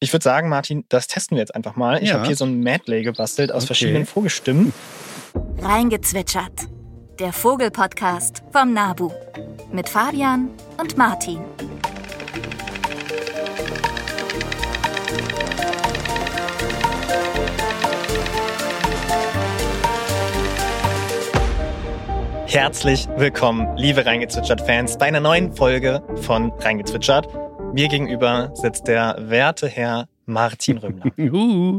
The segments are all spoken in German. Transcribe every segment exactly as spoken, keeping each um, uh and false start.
Ich würde sagen, Martin, das testen wir jetzt einfach mal. Ich Ja. habe hier so ein Medley gebastelt aus Okay. verschiedenen Vogelstimmen. Reingezwitschert. Der Vogel-Podcast vom NABU. Mit Fabian und Martin. Herzlich willkommen, liebe Reingezwitschert-Fans, bei einer neuen Folge von Reingezwitschert. Mir gegenüber sitzt der werte Herr Martin Rümmler. Uh.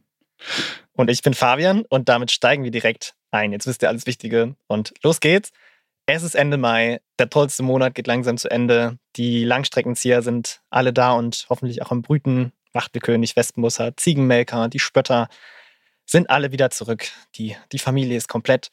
Und ich bin Fabian und damit steigen wir direkt ein. Jetzt wisst ihr alles Wichtige und los geht's. Es ist Ende Mai, der tollste Monat geht langsam zu Ende. Die Langstreckenzieher sind alle da und hoffentlich auch am Brüten. Wachtelkönig, Wespenmusser, Ziegenmelker, die Spötter sind alle wieder zurück. Die, die Familie ist komplett.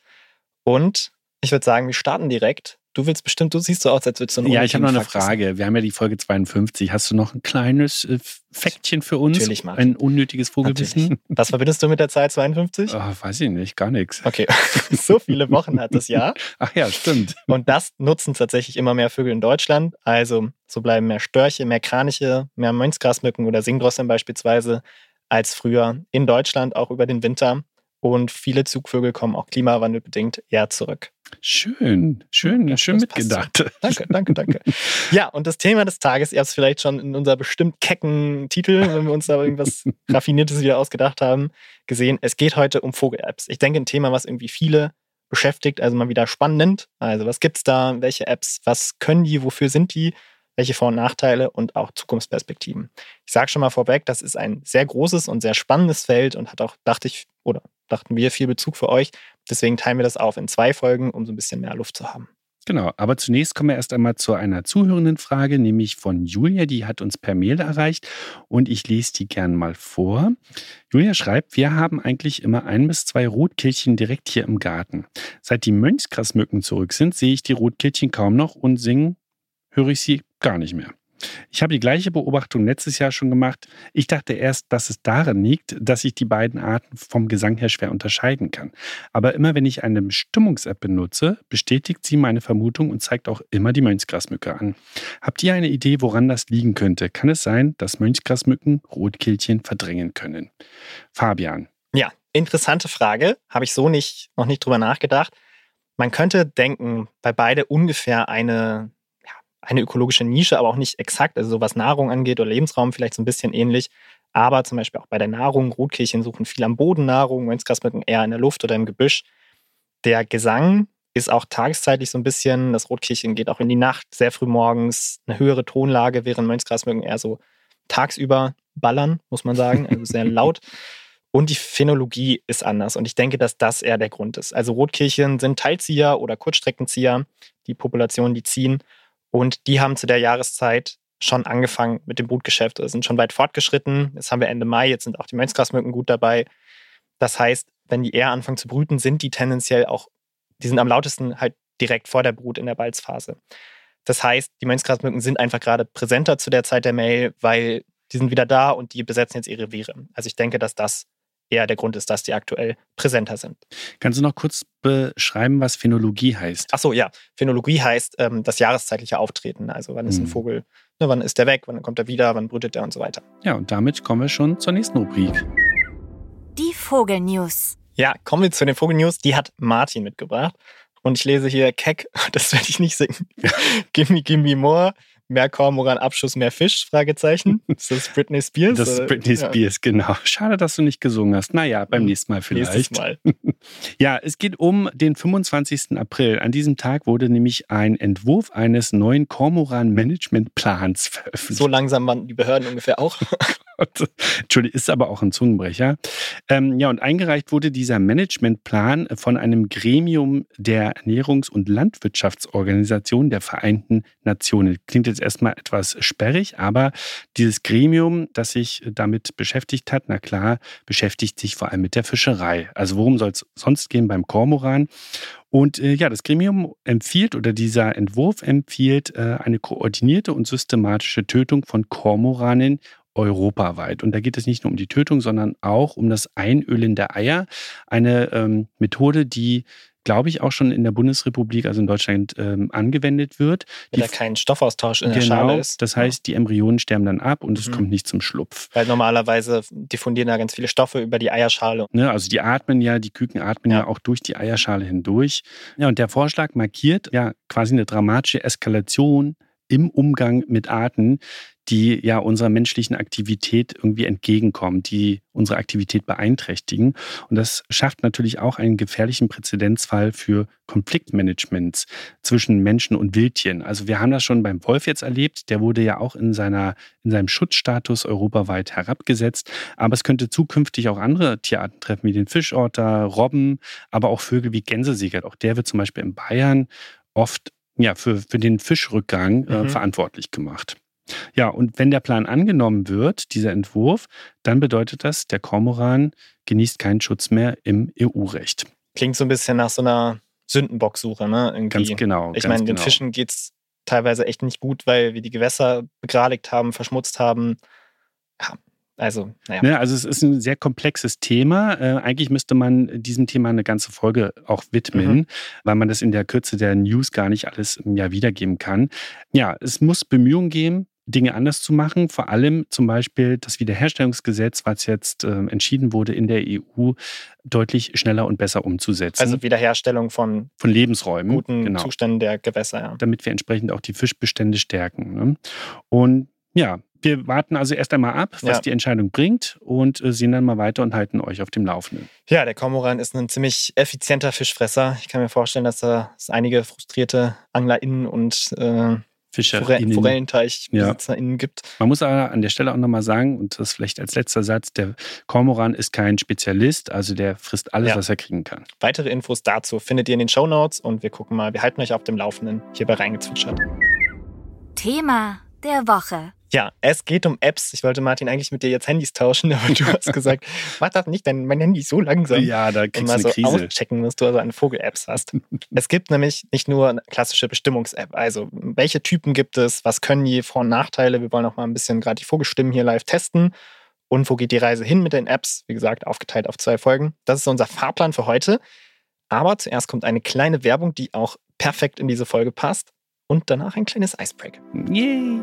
Und ich würde sagen, wir starten direkt. Du willst bestimmt, du siehst so aus, als würdest du einen Ja, ich habe noch eine unnötigen Fakt Frage. Wir haben ja die Folge zweiundfünfzig. Hast du noch ein kleines äh, Fäktchen für uns? Natürlich, Martin. Ein unnötiges Vogelwissen? Natürlich. Was verbindest du mit der Zahl zweiundfünfzig? Oh, weiß ich nicht, gar nichts. Okay, so viele Wochen hat das Jahr. Ach ja, stimmt. Und das nutzen tatsächlich immer mehr Vögel in Deutschland. Also so bleiben mehr Störche, mehr Kraniche, mehr Mönchsgrasmücken oder Singdrosseln beispielsweise als früher in Deutschland, auch über den Winter. Und viele Zugvögel kommen auch klimawandelbedingt eher zurück. Schön, schön, Ja, schön das passt mitgedacht. so. Danke, danke, danke. Ja, und das Thema des Tages, ihr habt es vielleicht schon in unser bestimmt kecken Titel, wenn wir uns da irgendwas Raffiniertes wieder ausgedacht haben, gesehen. Es geht heute um Vogel-Apps. Ich denke, ein Thema, was irgendwie viele beschäftigt, also mal wieder spannend. Also was gibt's da, welche Apps, was können die, wofür sind die, welche Vor- und Nachteile und auch Zukunftsperspektiven. Ich sage schon mal vorweg, das ist ein sehr großes und sehr spannendes Feld und hat auch, dachte ich, oder dachten wir, viel Bezug für euch. Deswegen teilen wir das auf in zwei Folgen, um so ein bisschen mehr Luft zu haben. Genau, aber zunächst kommen wir erst einmal zu einer zuhörenden Frage, nämlich von Julia, die hat uns per Mail erreicht und ich lese die gern mal vor. Julia schreibt, wir haben eigentlich immer ein bis zwei Rotkehlchen direkt hier im Garten. Seit die Mönchsgrasmücken zurück sind, sehe ich die Rotkehlchen kaum noch und singen höre ich sie gar nicht mehr. Ich habe die gleiche Beobachtung letztes Jahr schon gemacht. Ich dachte erst, dass es daran liegt, dass ich die beiden Arten vom Gesang her schwer unterscheiden kann. Aber immer wenn ich eine Bestimmungs-App benutze, bestätigt sie meine Vermutung und zeigt auch immer die Mönchsgrasmücke an. Habt ihr eine Idee, woran das liegen könnte? Kann es sein, dass Mönchsgrasmücken Rotkehlchen verdrängen können? Fabian. Ja, interessante Frage. Habe ich so nicht, noch nicht drüber nachgedacht. Man könnte denken, bei beide ungefähr eine eine ökologische Nische, aber auch nicht exakt, also so was Nahrung angeht oder Lebensraum vielleicht so ein bisschen ähnlich. Aber zum Beispiel auch bei der Nahrung, Rotkehlchen suchen viel am Boden Nahrung, Mönchsgrasmücken eher in der Luft oder im Gebüsch. Der Gesang ist auch tageszeitlich so ein bisschen, das Rotkehlchen geht auch in die Nacht, sehr früh morgens, eine höhere Tonlage, während Mönchsgrasmücken eher so tagsüber ballern, muss man sagen, also sehr laut. Und die Phänologie ist anders. Und ich denke, dass das eher der Grund ist. Also Rotkehlchen sind Teilzieher oder Kurzstreckenzieher, die Populationen, die ziehen. Und die haben zu der Jahreszeit schon angefangen mit dem Brutgeschäft oder sind schon weit fortgeschritten. Jetzt haben wir Ende Mai, jetzt sind auch die Mönchsgrasmücken gut dabei. Das heißt, wenn die eher anfangen zu brüten, sind die tendenziell auch, die sind am lautesten halt direkt vor der Brut in der Balzphase. Das heißt, die Mönchsgrasmücken sind einfach gerade präsenter zu der Zeit der Mail, weil die sind wieder da und die besetzen jetzt ihre Reviere. Also ich denke, dass das eher der Grund ist, dass die aktuell präsenter sind. Kannst du noch kurz beschreiben, was Phänologie heißt? Ach so, ja. Phänologie heißt ähm, das jahreszeitliche Auftreten. Also wann ist ein Mhm. Vogel, ne, wann ist der weg, wann kommt er wieder, wann brütet er und so weiter. Ja, und damit kommen wir schon zur nächsten Rubrik. Die Vogelnews. Ja, kommen wir zu den Vogelnews. Die hat Martin mitgebracht. Und ich lese hier Keck, das werde ich nicht singen. Gimme, gimme more. Mehr Kormoran, Abschuss, mehr Fisch? Fragezeichen. Ist das Britney Spears? Das ist oder? Britney Ja. Spears, genau. Schade, dass du nicht gesungen hast. Naja, beim nächsten Mal vielleicht. Nächstes Mal. Ja, es geht um den fünfundzwanzigsten April. An diesem Tag wurde nämlich ein Entwurf eines neuen Kormoran-Management-Plans veröffentlicht. So langsam waren die Behörden ungefähr auch. Entschuldigung, ist aber auch ein Zungenbrecher. Ähm, ja, und eingereicht wurde dieser Managementplan von einem Gremium der Ernährungs- und Landwirtschaftsorganisation der Vereinten Nationen. Klingt jetzt erstmal etwas sperrig, aber dieses Gremium, das sich damit beschäftigt hat, na klar, beschäftigt sich vor allem mit der Fischerei. Also worum soll es sonst gehen beim Kormoran? Und äh, ja, das Gremium empfiehlt oder dieser Entwurf empfiehlt äh, eine koordinierte und systematische Tötung von Kormoranen europaweit. Und da geht es nicht nur um die Tötung, sondern auch um das Einölen der Eier. Eine ähm, Methode, die glaube ich, auch schon in der Bundesrepublik, also in Deutschland, ähm, angewendet wird. Wenn da kein Stoffaustausch in der genau, Schale ist. Das heißt, die Embryonen sterben dann ab und Mhm. es kommt nicht zum Schlupf. Weil normalerweise diffundieren da ganz viele Stoffe über die Eierschale. Ne, also die atmen ja, die Küken atmen ja. ja auch durch die Eierschale hindurch. Ja, und der Vorschlag markiert ja quasi eine dramatische Eskalation im Umgang mit Arten, die ja unserer menschlichen Aktivität irgendwie entgegenkommen, die unsere Aktivität beeinträchtigen. Und das schafft natürlich auch einen gefährlichen Präzedenzfall für Konfliktmanagements zwischen Menschen und Wildtieren. Also wir haben das schon beim Wolf jetzt erlebt. Der wurde ja auch in, seiner, in seinem Schutzstatus europaweit herabgesetzt. Aber es könnte zukünftig auch andere Tierarten treffen, wie den Fischotter, Robben, aber auch Vögel wie Gänseseger. Auch der wird zum Beispiel in Bayern oft ja, für, für den Fischrückgang äh, mhm. verantwortlich gemacht. Ja, und wenn der Plan angenommen wird, dieser Entwurf, dann bedeutet das, der Kormoran genießt keinen Schutz mehr im E U-Recht. Klingt so ein bisschen nach so einer Sündenbocksuche, ne? Irgendwie. Ganz genau. Ich ganz meine, den genau. Fischen geht es teilweise echt nicht gut, weil wir die Gewässer begradigt haben, verschmutzt haben. Ja, also, naja. Ne, also es ist ein sehr komplexes Thema. Äh, eigentlich müsste man diesem Thema eine ganze Folge auch widmen, mhm. weil man das in der Kürze der News gar nicht alles ja, wiedergeben kann. Ja, es muss Bemühungen geben, Dinge anders zu machen. Vor allem zum Beispiel das Wiederherstellungsgesetz, was jetzt äh, entschieden wurde in der E U, deutlich schneller und besser umzusetzen. Also Wiederherstellung von, von Lebensräumen. Guten genau. Zuständen der Gewässer. Ja. Damit wir entsprechend auch die Fischbestände stärken. Ne? Und ja, wir warten also erst einmal ab, was ja. die Entscheidung bringt und äh, sehen dann mal weiter und halten euch auf dem Laufenden. Ja, der Kormoran ist ein ziemlich effizienter Fischfresser. Ich kann mir vorstellen, dass da dass einige frustrierte AnglerInnen und äh, FischerInnen. ForellenteichbesitzerInnen ja. gibt. Man muss aber an der Stelle auch nochmal sagen, und das vielleicht als letzter Satz, der Kormoran ist kein Spezialist, also der frisst alles, ja. was er kriegen kann. Weitere Infos dazu findet ihr in den Shownotes und wir gucken mal, wir halten euch auf dem Laufenden hier bei Reingezwitschert. Thema der Woche. Ja, es geht um Apps. Ich wollte, Martin, eigentlich mit dir jetzt Handys tauschen, aber du hast gesagt, mach das nicht, denn mein Handy ist so langsam. Ja, da kriegst du eine so Krise. Auschecken, dass du also eine Vogel-Apps hast. Es gibt nämlich nicht nur eine klassische Bestimmungs-App. Also, welche Typen gibt es? Was können die Vor- und Nachteile? Wir wollen auch mal ein bisschen gerade die Vogelstimmen hier live testen. Und wo geht die Reise hin mit den Apps? Wie gesagt, aufgeteilt auf zwei Folgen. Das ist so unser Fahrplan für heute. Aber zuerst kommt eine kleine Werbung, die auch perfekt in diese Folge passt. Und danach ein kleines Icebreak. Yay!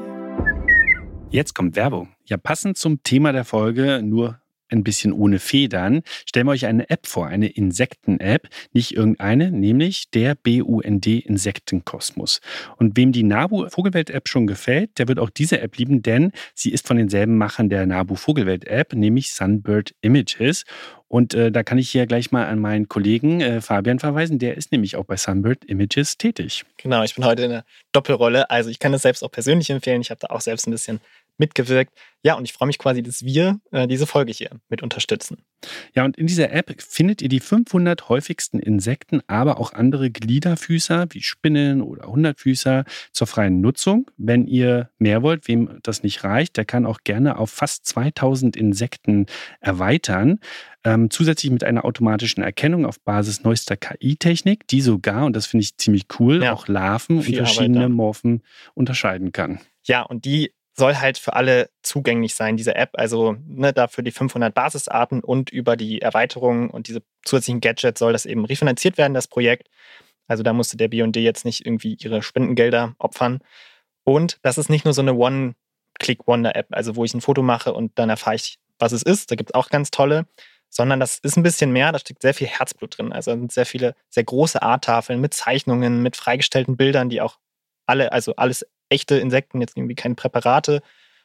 Jetzt kommt Werbung. Ja, passend zum Thema der Folge, nur ein bisschen ohne Federn, stellen wir euch eine App vor, eine Insekten-App. Nicht irgendeine, nämlich der B U N D Insektenkosmos. Und wem die Nabu Vogelwelt-App schon gefällt, der wird auch diese App lieben, denn sie ist von denselben Machern der Nabu Vogelwelt-App, nämlich Sunbird Images. Und äh, da kann ich hier gleich mal an meinen Kollegen äh, Fabian verweisen. Der ist nämlich auch bei Sunbird Images tätig. Genau, ich bin heute in der Doppelrolle. Also ich kann das selbst auch persönlich empfehlen. Ich habe da auch selbst ein bisschen mitgewirkt. Ja, und ich freue mich quasi, dass wir äh, diese Folge hier mit unterstützen. Ja, und in dieser App findet ihr die fünfhundert häufigsten Insekten, aber auch andere Gliederfüßer wie Spinnen oder Hundertfüßer zur freien Nutzung. Wenn ihr mehr wollt, wem das nicht reicht, der kann auch gerne auf fast zweitausend Insekten erweitern. Ähm, zusätzlich mit einer automatischen Erkennung auf Basis neuester K I-Technik, die sogar, und das finde ich ziemlich cool, ja, auch Larven und verschiedene Morphen unterscheiden kann. Ja, und die soll halt für alle zugänglich sein, diese App. Also ne, dafür die fünfhundert Basisarten und über die Erweiterungen und diese zusätzlichen Gadgets soll das eben refinanziert werden, das Projekt. Also da musste der B U N D jetzt nicht irgendwie ihre Spendengelder opfern. Und das ist nicht nur so eine One-Click-Wonder-App, also wo ich ein Foto mache und dann erfahre ich, was es ist. Da gibt es auch ganz tolle. Sondern das ist ein bisschen mehr, da steckt sehr viel Herzblut drin. Also sind sehr viele, sehr große Arttafeln mit Zeichnungen, mit freigestellten Bildern, die auch alle, also alles echte Insekten, jetzt irgendwie keine Präparate.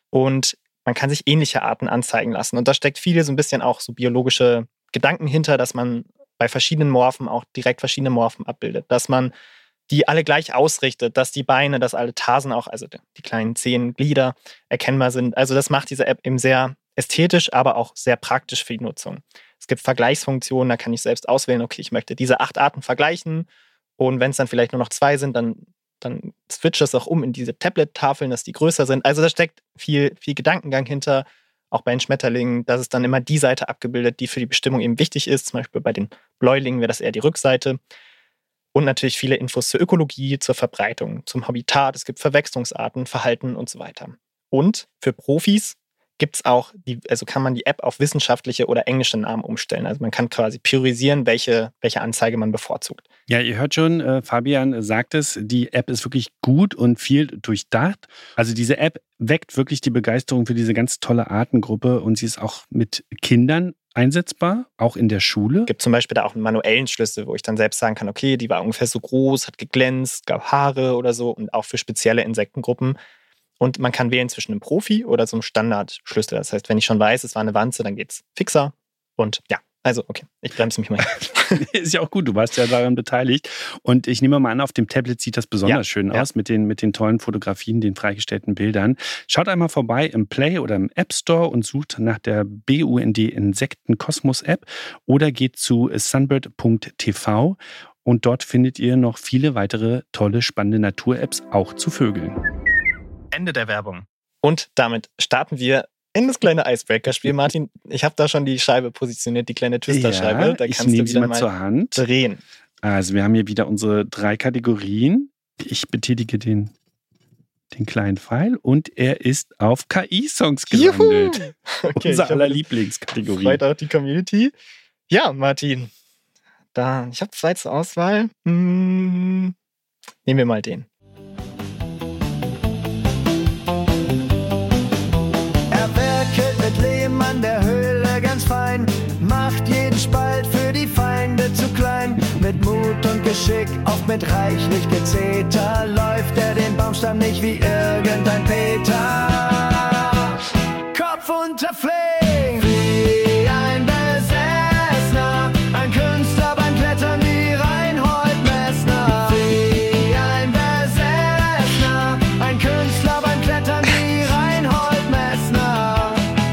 Und man kann sich ähnliche Arten anzeigen lassen. Und da steckt viel so ein bisschen auch so biologische Gedanken hinter, dass man bei verschiedenen Morphen auch direkt verschiedene Morphen abbildet. Dass man die alle gleich ausrichtet, dass die Beine, dass alle Tarsen auch, also die kleinen Zehen, Glieder erkennbar sind. Also das macht diese App eben sehr ästhetisch, aber auch sehr praktisch für die Nutzung. Es gibt Vergleichsfunktionen, da kann ich selbst auswählen, okay, ich möchte diese acht Arten vergleichen und wenn es dann vielleicht nur noch zwei sind, dann, dann switcht es auch um in diese Tablet-Tafeln, dass die größer sind. Also da steckt viel, viel Gedankengang hinter, auch bei den Schmetterlingen, dass es dann immer die Seite abgebildet, die für die Bestimmung eben wichtig ist. Zum Beispiel bei den Bläulingen wäre das eher die Rückseite. Und natürlich viele Infos zur Ökologie, zur Verbreitung, zum Habitat. Es gibt Verwechslungsarten, Verhalten und so weiter. Und für Profis gibt's auch, die, also kann man die App auf wissenschaftliche oder englische Namen umstellen. Also man kann quasi priorisieren, welche, welche Anzeige man bevorzugt. Ja, ihr hört schon, äh, Fabian sagt es, die App ist wirklich gut und viel durchdacht. Also diese App weckt wirklich die Begeisterung für diese ganz tolle Artengruppe und sie ist auch mit Kindern einsetzbar, auch in der Schule. Gibt zum Beispiel da auch einen manuellen Schlüssel, wo ich dann selbst sagen kann, okay, die war ungefähr so groß, hat geglänzt, gab Haare oder so und auch für spezielle Insektengruppen. Und man kann wählen zwischen einem Profi oder so einem Standardschlüssel. Das heißt, wenn ich schon weiß, es war eine Wanze, dann geht's fixer. Und ja, also okay, ich bremse mich mal. Ist ja auch gut, du warst ja daran beteiligt. Und ich nehme mal an, auf dem Tablet sieht das besonders ja, schön ja. aus mit den, mit den tollen Fotografien, den freigestellten Bildern. Schaut einmal vorbei im Play oder im App Store und sucht nach der B U N D Insekten Kosmos App oder geht zu sunbird punkt t v und dort findet ihr noch viele weitere tolle, spannende Natur-Apps, auch zu Vögeln. Ende der Werbung. Und damit starten wir in das kleine Icebreaker-Spiel. Martin, ich habe da schon die Scheibe positioniert, die kleine Twister-Scheibe. Ja, da ich kannst nehme du sie wieder mal zur Hand. drehen. Also wir haben hier wieder unsere drei Kategorien. Ich betätige den, den kleinen Pfeil und er ist auf K I-Songs gelandet. Okay, Unser aller Lieblingskategorie. Freut auch die Community. Ja, Martin, da, ich habe zwei zur Auswahl. Hm, nehmen wir mal den. An der Höhle ganz fein, macht jeden Spalt für die Feinde zu klein. Mit Mut und Geschick, oft mit reichlich Gezeter, läuft er den Baumstamm nicht wie irgendein Peter. Kopf unter Flink, wie ein Besessener, ein Künstler beim Klettern wie Reinhold Messner. Wie ein Besessener, ein Künstler beim Klettern wie Reinhold Messner.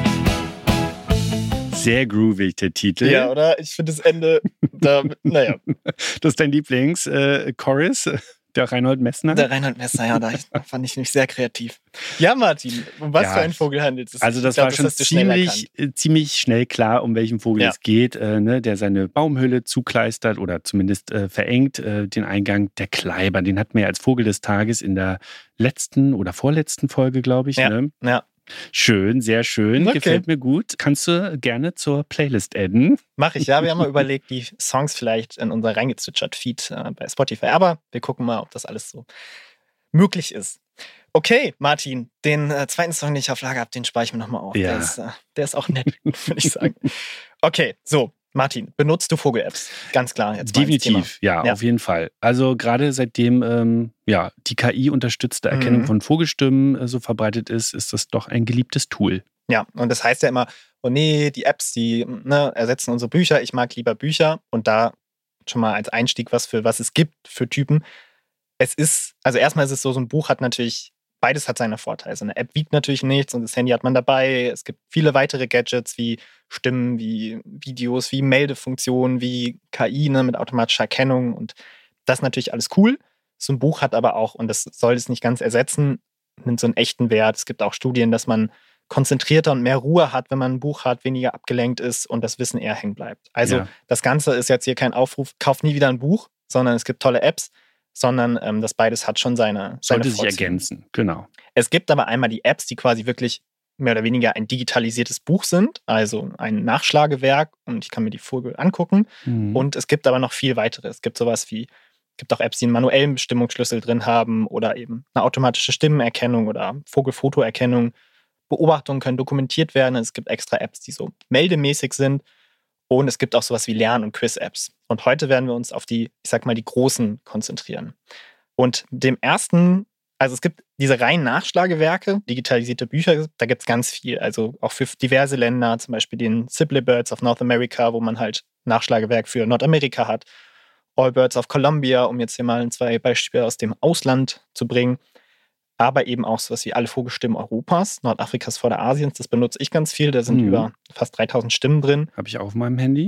Sehr groovig, der Titel. Ja, oder? Ich finde das Ende, da, naja. Das ist dein Lieblings-Chorus, äh, der Reinhold Messner? Der Reinhold Messner, ja, da fand ich nämlich sehr kreativ. Ja, Martin, um was ja. für einen Vogel handelt es? Also das glaub, war schon das ziemlich, schnell ziemlich schnell klar, um welchen Vogel ja. es geht, äh, ne, der seine Baumhülle zukleistert oder zumindest äh, verengt, äh, den Eingang, der Kleiber. Den hatten wir ja als Vogel des Tages in der letzten oder vorletzten Folge, glaube ich. Ja, ne? ja. Schön, sehr schön, okay. Gefällt mir gut. Kannst du gerne zur Playlist adden? Mach ich, ja. Wir haben mal überlegt, die Songs vielleicht in unser reingezwitschert Feed äh, bei Spotify. Aber wir gucken mal, ob das alles so möglich ist. Okay, Martin, den äh, zweiten Song, den ich auf Lager habe, den spare ich mir nochmal auf. Ja. Der, ist, äh, der ist auch nett, würde ich sagen. Okay, so. Martin, benutzt du Vogel-Apps? Ganz klar. Jetzt Definitiv, ja, ja, auf jeden Fall. Also gerade seitdem ähm, ja, die K I-unterstützte Erkennung mhm. von Vogelstimmen äh, so verbreitet ist, ist das doch ein geliebtes Tool. Ja, und das heißt ja immer, oh nee, die Apps, die ne, ersetzen unsere Bücher. Ich mag lieber Bücher. Und da schon mal als Einstieg, was für was es gibt für Typen. Es ist, also erstmal ist es so, so ein Buch hat natürlich, beides hat seine Vorteile. So eine App wiegt natürlich nichts und das Handy hat man dabei. Es gibt viele weitere Gadgets wie Stimmen, wie Videos, wie Meldefunktionen, wie K I ne, mit automatischer Erkennung. Und das ist natürlich alles cool. So ein Buch hat aber auch, und das soll es nicht ganz ersetzen, nimmt so einen echten Wert. Es gibt auch Studien, dass man konzentrierter und mehr Ruhe hat, wenn man ein Buch hat, weniger abgelenkt ist und das Wissen eher hängen bleibt. Also ja. Das Ganze ist jetzt hier kein Aufruf, kauft nie wieder ein Buch, sondern es gibt tolle Apps, sondern ähm, das beides hat schon seine, seine Sollte sich ergänzen, genau. Es gibt aber einmal die Apps, die quasi wirklich mehr oder weniger ein digitalisiertes Buch sind, also ein Nachschlagewerk und ich kann mir die Vogel angucken. Mhm. Und es gibt aber noch viel weiteres. Es gibt sowas wie, es gibt auch Apps, die einen manuellen Bestimmungsschlüssel drin haben oder eben eine automatische Stimmenerkennung oder Vogelfotoerkennung. Beobachtungen können dokumentiert werden. Es gibt extra Apps, die so meldemäßig sind. Und es gibt auch sowas wie Lern- und Quiz-Apps. Und heute werden wir uns auf die, ich sag mal, die großen konzentrieren. Und dem ersten, also es gibt diese reinen Nachschlagewerke, digitalisierte Bücher, da gibt es ganz viel. Also auch für diverse Länder, zum Beispiel den Sibley Birds of North America, wo man halt Nachschlagewerk für Nordamerika hat. All Birds of Colombia, um jetzt hier mal zwei Beispiele aus dem Ausland zu bringen. Aber eben auch sowas wie alle Vogelstimmen Europas, Nordafrikas, Vorderasiens, das benutze ich ganz viel. Da sind mhm. über fast dreitausend Stimmen drin. Habe ich auch auf meinem Handy.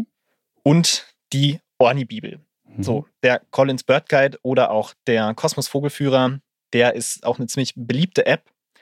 Und die Ornibibel. Mhm. So, der Collins Bird Guide oder auch der Kosmos Vogelführer, der ist auch eine ziemlich beliebte App.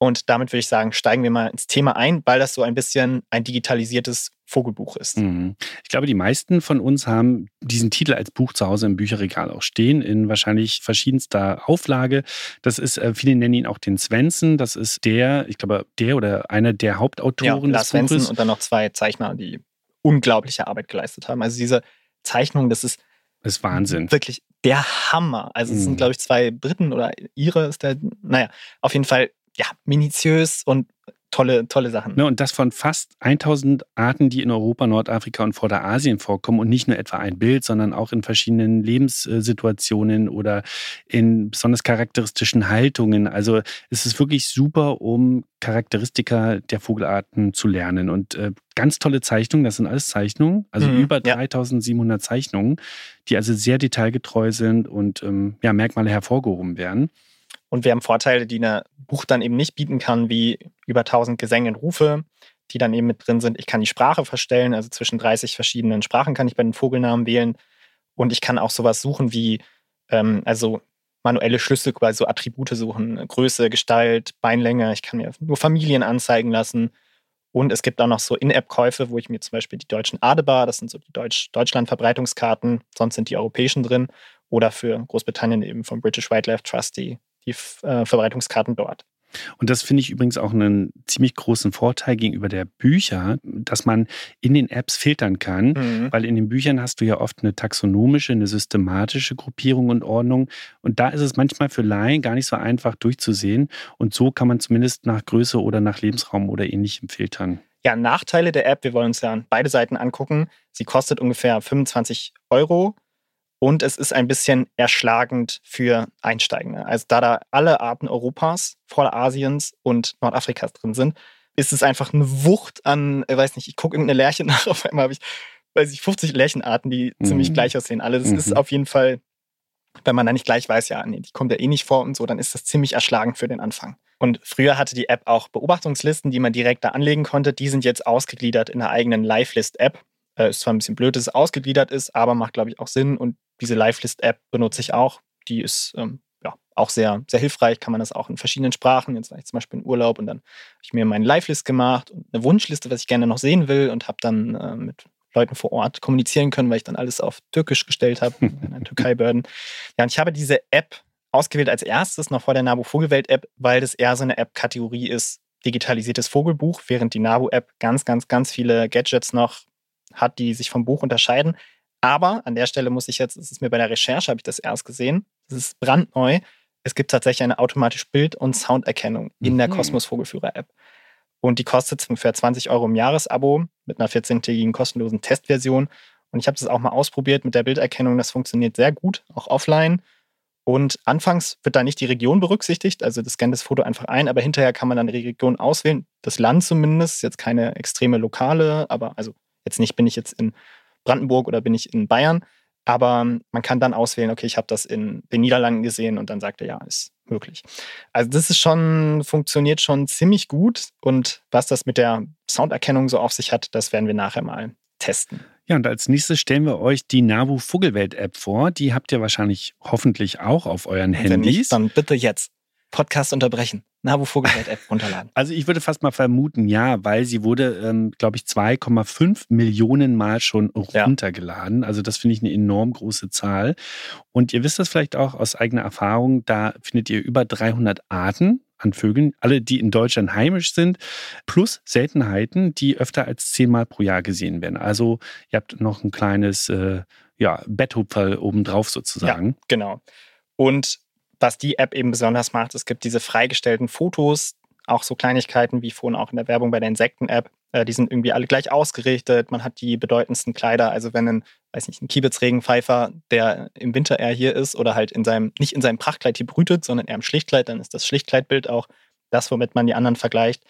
Und damit würde ich sagen, steigen wir mal ins Thema ein, weil das so ein bisschen ein digitalisiertes Vogelbuch ist. Mhm. Ich glaube, die meisten von uns haben diesen Titel als Buch zu Hause im Bücherregal auch stehen, in wahrscheinlich verschiedenster Auflage. Das ist, äh, viele nennen ihn auch den Svensson. Das ist der, ich glaube, der oder einer der Hauptautoren ja, des Lars Buches. Und dann noch zwei Zeichner, die unglaubliche Arbeit geleistet haben. Also diese Zeichnung, das ist, das ist Wahnsinn. Wirklich der Hammer. Also es Mhm. sind, glaube ich, zwei Briten oder Ire ist der, naja, auf jeden Fall, ja, minutiös und tolle, tolle Sachen. Ne, und das von fast tausend Arten, die in Europa, Nordafrika und Vorderasien vorkommen und nicht nur etwa ein Bild, sondern auch in verschiedenen Lebenssituationen oder in besonders charakteristischen Haltungen. Also es ist wirklich super, um Charakteristika der Vogelarten zu lernen. Und äh, ganz tolle Zeichnungen, das sind alles Zeichnungen, also Mhm, über ja. dreitausendsiebenhundert Zeichnungen, die also sehr detailgetreu sind und ähm, ja, Merkmale hervorgehoben werden. Und wir haben Vorteile, die ein Buch dann eben nicht bieten kann, wie über tausend Gesänge und Rufe, die dann eben mit drin sind. Ich kann die Sprache verstellen, also zwischen dreißig verschiedenen Sprachen kann ich bei den Vogelnamen wählen. Und ich kann auch sowas suchen wie, ähm, also manuelle Schlüssel, quasi so Attribute suchen, Größe, Gestalt, Beinlänge. Ich kann mir nur Familien anzeigen lassen. Und es gibt auch noch so In-App-Käufe, wo ich mir zum Beispiel die deutschen Adebar, das sind so die Deutsch- Deutschland-Verbreitungskarten, sonst sind die europäischen drin. Oder für Großbritannien eben vom British Wildlife Trust die die äh, Verbreitungskarten dort. Und das finde ich übrigens auch einen ziemlich großen Vorteil gegenüber der Bücher, dass man in den Apps filtern kann, Mhm. weil in den Büchern hast du ja oft eine taxonomische, eine systematische Gruppierung und Ordnung. Und da ist es manchmal für Laien gar nicht so einfach durchzusehen. Und so kann man zumindest nach Größe oder nach Lebensraum oder Ähnlichem filtern. Ja, Nachteile der App, wir wollen uns ja beide Seiten angucken. Sie kostet ungefähr fünfundzwanzig Euro. Und es ist ein bisschen erschlagend für Einsteigende. Also da da alle Arten Europas, Vorderasiens und Nordafrikas drin sind, ist es einfach eine Wucht an, ich weiß nicht, ich gucke irgendeine Lerche nach, auf einmal habe ich, weiß ich, fünfzig Lärchenarten, die Mhm. ziemlich gleich aussehen. Alle, das Mhm. ist auf jeden Fall, wenn man da nicht gleich weiß, ja, nee, die kommt ja eh nicht vor und so, dann ist das ziemlich erschlagend für den Anfang. Und früher hatte die App auch Beobachtungslisten, die man direkt da anlegen konnte. Die sind jetzt ausgegliedert in einer eigenen Live-List-App. Äh, ist zwar ein bisschen blöd, dass es ausgegliedert ist, aber macht, glaube ich, auch Sinn. Und diese Live-List-App benutze ich auch. Die ist ähm, ja auch sehr, sehr hilfreich. Kann man das auch in verschiedenen Sprachen. Jetzt war ich zum Beispiel in Urlaub und dann habe ich mir meine Live-List gemacht und eine Wunschliste, was ich gerne noch sehen will und habe dann äh, mit Leuten vor Ort kommunizieren können, weil ich dann alles auf Türkisch gestellt habe, in der Türkei-Behörden. Ja, und ich habe diese App ausgewählt als erstes, noch vor der NABU Vogelwelt-App, weil das eher so eine App-Kategorie ist, digitalisiertes Vogelbuch, während die NABU-App ganz, ganz, ganz viele Gadgets noch hat, die sich vom Buch unterscheiden. Aber an der Stelle muss ich jetzt, es ist mir bei der Recherche, habe ich das erst gesehen, das ist brandneu, es gibt tatsächlich eine automatische Bild- und Sounderkennung in der Mhm. Kosmos Vogelführer-App. Und die kostet ungefähr zwanzig Euro im Jahresabo mit einer vierzehntägigen kostenlosen Testversion. Und ich habe das auch mal ausprobiert mit der Bilderkennung, das funktioniert sehr gut, auch offline. Und anfangs wird da nicht die Region berücksichtigt, also das scannt das Foto einfach ein, aber hinterher kann man dann die Region auswählen, das Land zumindest, jetzt keine extreme lokale, aber also jetzt nicht, bin ich jetzt in Brandenburg oder bin ich in Bayern, aber man kann dann auswählen, okay, ich habe das in den Niederlanden gesehen und dann sagt er, ja, ist möglich. Also das ist schon, funktioniert schon ziemlich gut und was das mit der Sounderkennung so auf sich hat, das werden wir nachher mal testen. Ja, und als nächstes stellen wir euch die NABU Vogelwelt-App vor. Die habt ihr wahrscheinlich hoffentlich auch auf euren Wenn Handys. nicht, dann bitte jetzt Podcast unterbrechen. NABU Vogelwelt-App runterladen. Also ich würde fast mal vermuten, ja, weil sie wurde, ähm, glaube ich, zwei Komma fünf Millionen Mal schon Ja. runtergeladen. Also das finde ich eine enorm große Zahl. Und ihr wisst das vielleicht auch aus eigener Erfahrung, da findet ihr über dreihundert Arten an Vögeln, alle, die in Deutschland heimisch sind, plus Seltenheiten, die öfter als zehnmal pro Jahr gesehen werden. Also ihr habt noch ein kleines äh, ja, Betthupferl obendrauf sozusagen. Ja, genau. Und was die App eben besonders macht, es gibt diese freigestellten Fotos, auch so Kleinigkeiten wie vorhin auch in der Werbung bei der Insekten-App. Äh, die sind irgendwie alle gleich ausgerichtet. Man hat die bedeutendsten Kleider. Also wenn ein, weiß nicht, ein Kiebitz-Regenpfeifer, der im Winter eher hier ist oder halt in seinem, nicht in seinem Prachtkleid hier brütet, sondern eher im Schlichtkleid, dann ist das Schlichtkleidbild auch das, womit man die anderen vergleicht.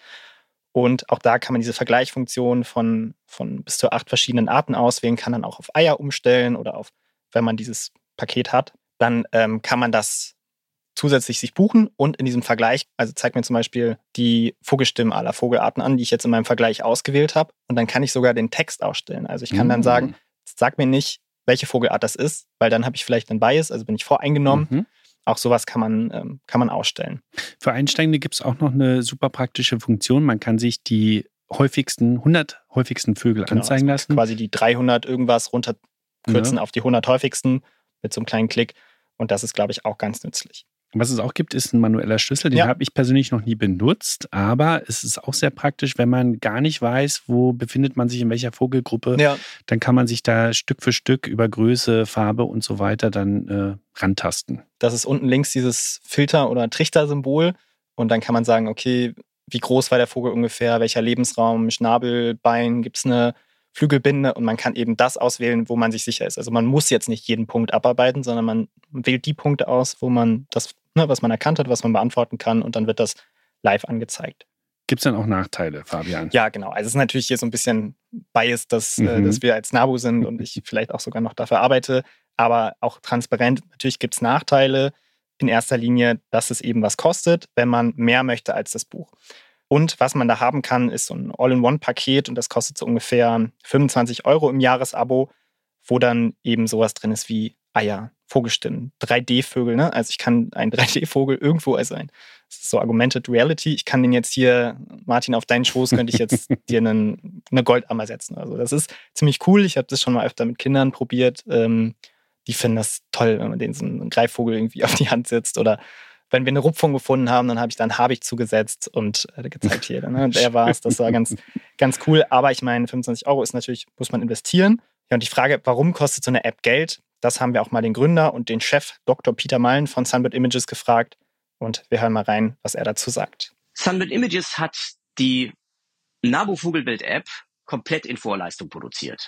Und auch da kann man diese Vergleichsfunktion von, von bis zu acht verschiedenen Arten auswählen, kann dann auch auf Eier umstellen oder auf, wenn man dieses Paket hat, dann ähm, kann man das zusätzlich sich buchen und in diesem Vergleich, also zeigt mir zum Beispiel die Vogelstimmen aller Vogelarten an, die ich jetzt in meinem Vergleich ausgewählt habe. Und dann kann ich sogar den Text ausstellen. Also ich kann Mm. dann sagen, sag mir nicht, welche Vogelart das ist, weil dann habe ich vielleicht einen Bias, also bin ich voreingenommen. Mhm. auch sowas kann man, ähm, kann man ausstellen. Für Einsteigende gibt es auch noch eine super praktische Funktion. Man kann sich die häufigsten, hundert häufigsten Vögel genau, anzeigen also lassen. Quasi die dreihundert irgendwas runterkürzen Ja. auf die hundert häufigsten mit so einem kleinen Klick. Und das ist, glaube ich, auch ganz nützlich. Was es auch gibt, ist ein manueller Schlüssel. Den Ja. habe ich persönlich noch nie benutzt, aber es ist auch sehr praktisch, wenn man gar nicht weiß, wo befindet man sich in welcher Vogelgruppe. Ja. Dann kann man sich da Stück für Stück über Größe, Farbe und so weiter dann äh, rantasten. Das ist unten links dieses Filter- oder Trichter-Symbol. Und dann kann man sagen, okay, wie groß war der Vogel ungefähr, welcher Lebensraum, Schnabel, Bein, gibt es eine Flügelbinde? Und man kann eben das auswählen, wo man sich sicher ist. Also man muss jetzt nicht jeden Punkt abarbeiten, sondern man wählt die Punkte aus, wo man das, ne, was man erkannt hat, was man beantworten kann, und dann wird das live angezeigt. Gibt es dann auch Nachteile, Fabian? Ja, genau. Also es ist natürlich hier so ein bisschen biased, dass, Mhm. äh, dass wir als NABU sind und ich vielleicht auch sogar noch dafür arbeite, aber auch transparent. Natürlich gibt es Nachteile. In erster Linie, dass es eben was kostet, wenn man mehr möchte als das Buch. Und was man da haben kann, ist so ein All-in-One-Paket, und das kostet so ungefähr fünfundzwanzig Euro im Jahresabo, wo dann eben sowas drin ist wie Eier, Vogelstimmen, drei D-Vögel. Ne? Also ich kann einen drei D-Vogel irgendwo, also ein, das ist so Augmented Reality, ich kann den jetzt hier, Martin, auf deinen Schoß könnte ich jetzt dir einen, eine Goldammer setzen. Also das ist ziemlich cool. Ich habe das schon mal öfter mit Kindern probiert. Ähm, die finden das toll, wenn man denen so einen Greifvogel irgendwie auf die Hand setzt, oder wenn wir eine Rupfung gefunden haben, dann habe ich dann Habicht zugesetzt und äh, gezeigt, hier, ne? Der war es. Das war ganz, ganz cool. Aber ich meine, fünfundzwanzig Euro ist natürlich, muss man investieren. Ja, und die Frage, warum kostet so eine App Geld? Das haben wir auch mal den Gründer und den Chef Doktor Peter Mullen von Sunbird Images gefragt. Und wir hören mal rein, was er dazu sagt. Sunbird Images hat die NABU Vogelbild-App komplett in Vorleistung produziert.